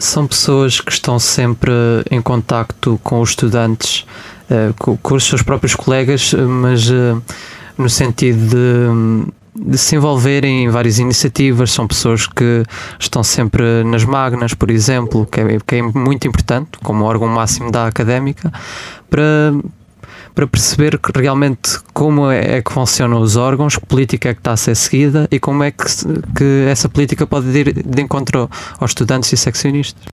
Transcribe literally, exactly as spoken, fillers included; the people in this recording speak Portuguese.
São pessoas que estão sempre em contacto com os estudantes, com, com os seus próprios colegas, mas no sentido de, de se envolverem em várias iniciativas. São pessoas que estão sempre nas magnas, por exemplo, que é, que é muito importante, como órgão máximo da académica, para, para perceber que realmente como é que funcionam os órgãos, que política é que está a ser seguida e como é que, que essa política pode ir de encontro aos estudantes e seccionistas.